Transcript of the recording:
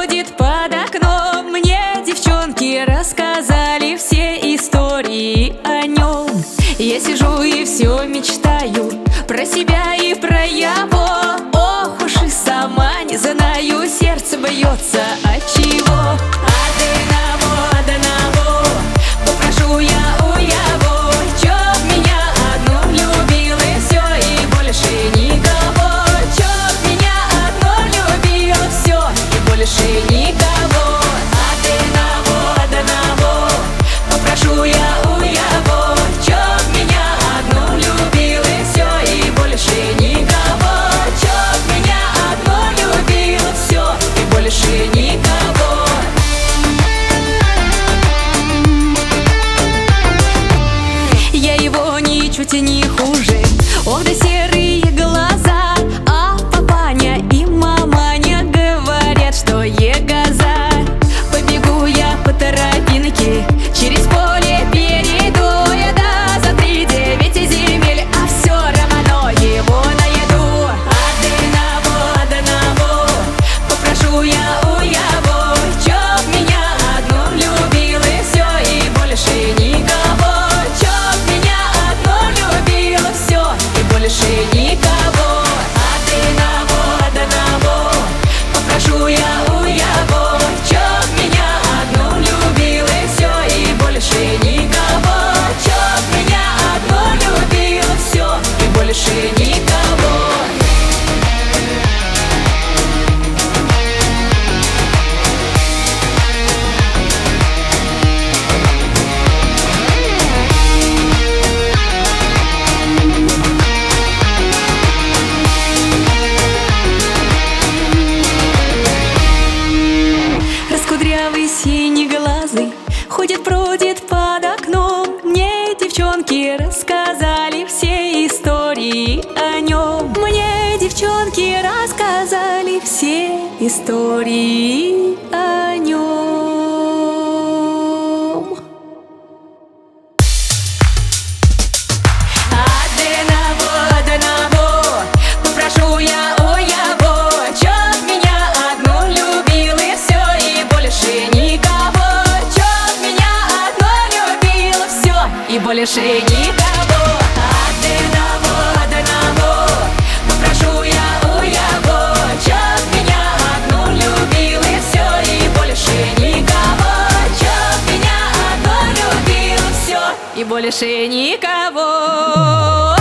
бродит под окном. Мне девчонки рассказали все истории о нем. Я сижу и все мечтаю про себя и про его. Ох уж и сама не знаю, сердце бьется от чего. Одного попрошу я у его, чтоб меня одну любил и все, и больше никого. Чтоб меня одну любил все, и больше никого. Одного попрошу я у его, чтоб меня одну любил и все, и больше никого. Чтоб меня одну любил все, и больше никого. Я его ничуть не хуже. Ох, да серые глаза. А папаня и маманя говорят, что егоза. Побегу я по тропинке, через поле перейду я, да, за 3-9 земель, а все равно его найду. Одного попрошу я у его, чтоб меня одну любил и все, и больше никого. Чтоб меня одну любил все, и больше никого. Одного попрошу я у его, чтоб меня одну любил и все, и больше никого. Чтоб меня одну любил все, и больше никого. Раскудрявый синеглазый ходит, бродит под окном. Мне девчонки рассказали все истории о нем. Мне девчонки рассказали все истории о нем. Одного попрошу я у его, чтоб меня одну любил и все, и больше никого. Чтоб меня одну любил все, и больше никого. Одного попрошу я у его, чтоб меня одну любил и все, и больше никого. Чтоб меня одну любил все, и больше никого.